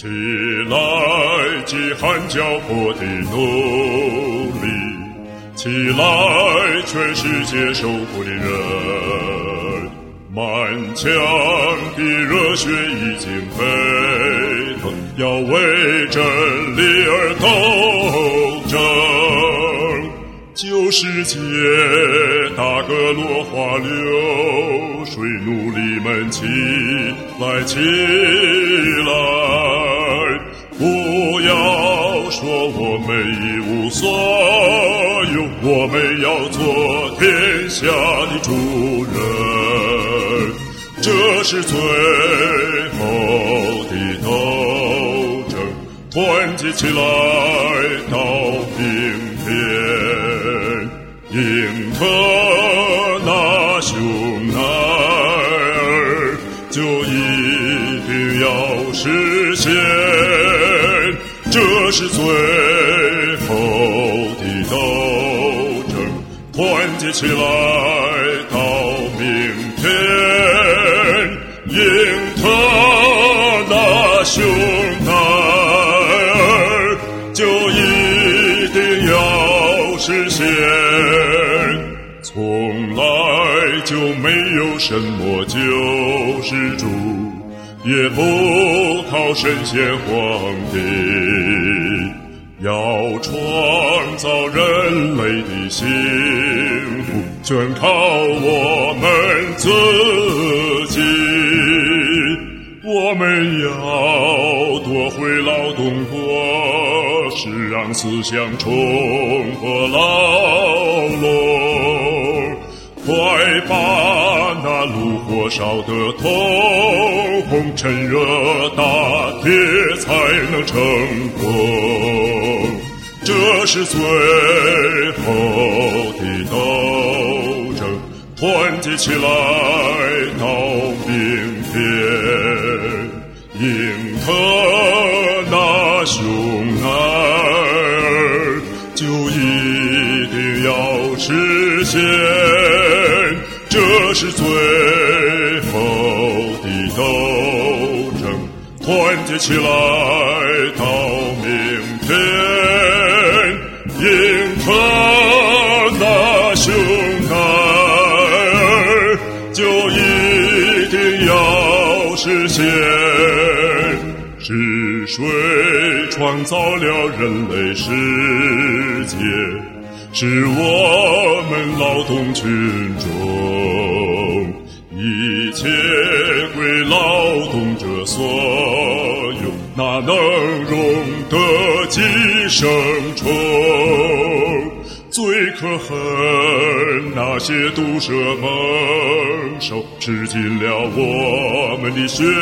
起来，饥寒交迫的奴隶，起来，全世界受苦的人，满腔的热血已经沸腾，要为真理而斗争。旧世界大河落花流水，奴隶们起来起来，不要说我们一无所有，我们要做天下的主人。这是最后的斗争，团结起来到明天，英特纳雄奈尔就一定要实现。这是最后的斗争，团结起来到明天，英特纳雄奈尔就一定要实现。从来就没有什么救世主，也不靠神仙皇帝，要创造人类的幸福，全靠我们自己。我们要夺回劳动果实，让思想冲破牢笼，快把那炉火烧得通红，趁热打铁才能成功。这是最后的斗争，团结起来到明天，英特纳雄奈尔就一定要实现。这是最后的斗争，团结起来到明天，英特纳雄奈尔就一定要实现。是谁创造了人类世界？是我们劳动群众，一切归劳动者所有，哪能容得寄生虫？最可恨那些毒蛇猛兽，吃尽了我们的血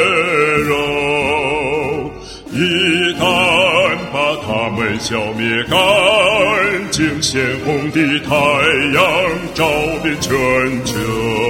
肉，一旦把它们消灭干净，鲜红的太阳照遍全球。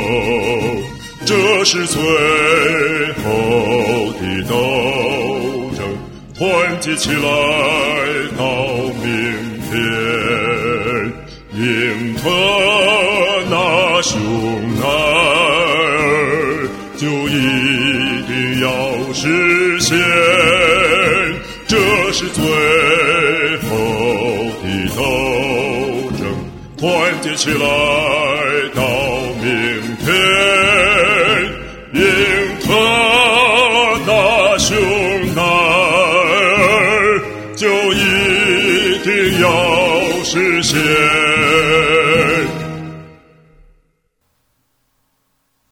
这是最后的斗争，团结起来到明天，英特纳雄奈尔就一定要实现。这是最后的斗争，团结起来到明天，英特纳雄奈尔就一定要实现。